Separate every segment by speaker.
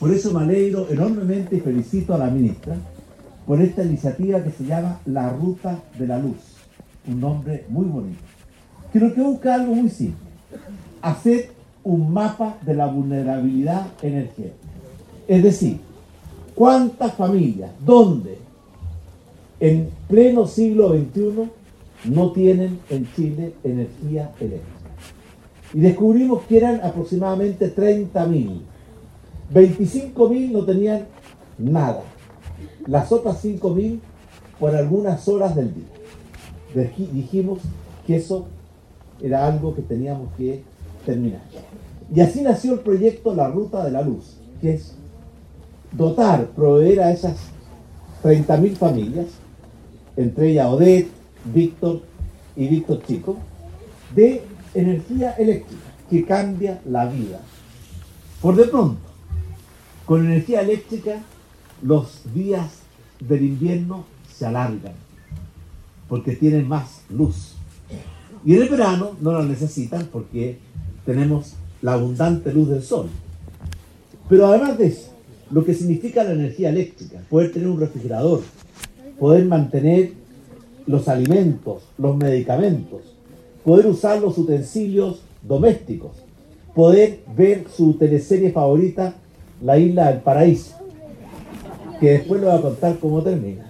Speaker 1: Por eso me alegro enormemente y felicito a la ministra por esta iniciativa que se llama La Ruta de la Luz, un nombre muy bonito, que lo que busca algo muy simple: hacer un mapa de la vulnerabilidad energética. Es decir, cuántas familias, dónde en pleno siglo XXI no tienen en Chile energía eléctrica. Y descubrimos que eran aproximadamente 30.000. 25.000 no tenían nada. Las otras 5.000 por algunas horas del día. Dijimos que eso era algo que teníamos que terminar. Y así nació el proyecto La Ruta de la Luz, que es dotar, proveer a esas 30.000 familias, entre ellas Odette, Víctor y Víctor Chico, de energía eléctrica que cambia la vida. Por de pronto, con energía eléctrica, los días del invierno se alargan, porque tienen más luz. Y en el verano no la necesitan porque tenemos la abundante luz del sol. Pero además de eso, lo que significa la energía eléctrica, poder tener un refrigerador, poder mantener los alimentos, los medicamentos, poder usar los utensilios domésticos, poder ver su teleserie favorita, La Isla del Paraíso, que después le voy a contar cómo termina.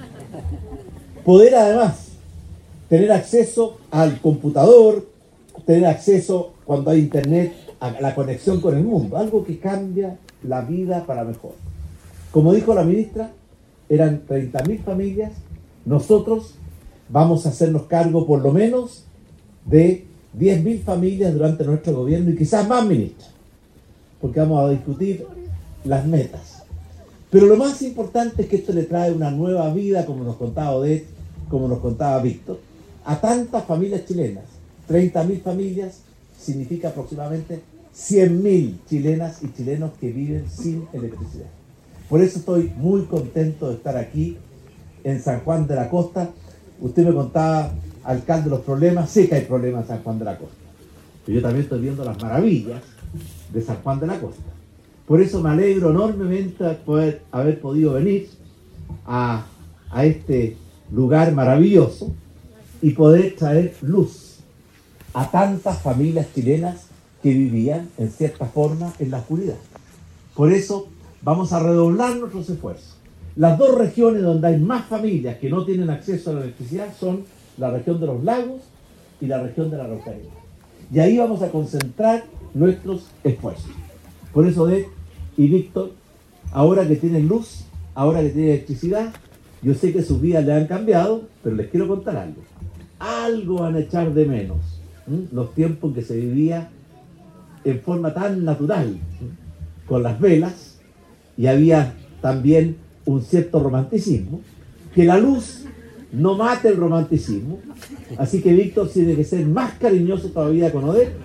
Speaker 1: Poder además tener acceso al computador, tener acceso cuando hay internet a la conexión con el mundo, algo que cambia la vida para mejor. Como dijo la ministra, eran 30.000 familias, nosotros vamos a hacernos cargo por lo menos de 10.000 familias durante nuestro gobierno y quizás más, ministra, porque vamos a discutir las metas. Pero lo más importante es que esto le trae una nueva vida, como nos contaba Odette, como nos contaba Víctor, a tantas familias chilenas. 30.000 familias significa aproximadamente 100.000 chilenas y chilenos que viven sin electricidad. Por eso estoy muy contento de estar aquí en San Juan de la Costa. Usted me contaba, alcalde, los problemas. Sé que hay problemas en San Juan de la Costa, pero yo también estoy viendo las maravillas de San Juan de la Costa. Por eso me alegro enormemente de haber podido venir a este lugar maravilloso y poder traer luz a tantas familias chilenas que vivían, en cierta forma, en la oscuridad. Por eso vamos a redoblar nuestros esfuerzos. Las dos regiones donde hay más familias que no tienen acceso a la electricidad son la región de los lagos y la región de la Araucanía. Y ahí vamos a concentrar nuestros esfuerzos. Por eso, Odette y Víctor, ahora que tienen luz, ahora que tienen electricidad, yo sé que sus vidas le han cambiado, pero les quiero contar algo. Algo van a echar de menos. Los tiempos en que se vivía en forma tan natural, con las velas, y había también un cierto romanticismo. Que la luz no mate el romanticismo, así que Víctor tiene que ser más cariñoso todavía con Odette,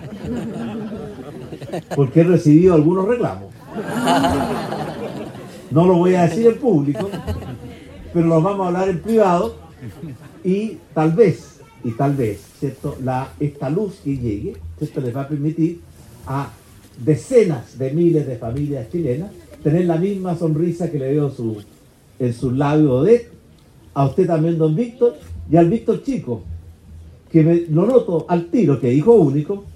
Speaker 1: porque he recibido algunos reclamos. No lo voy a decir en público, pero los vamos a hablar en privado, y tal vez, ¿cierto? Esta luz que llegue, ¿cierto?, les va a permitir a decenas de miles de familias chilenas tener la misma sonrisa que le veo en sus labios, Odette, a usted también, don Víctor, y al Víctor Chico, que lo noto al tiro, que es hijo único,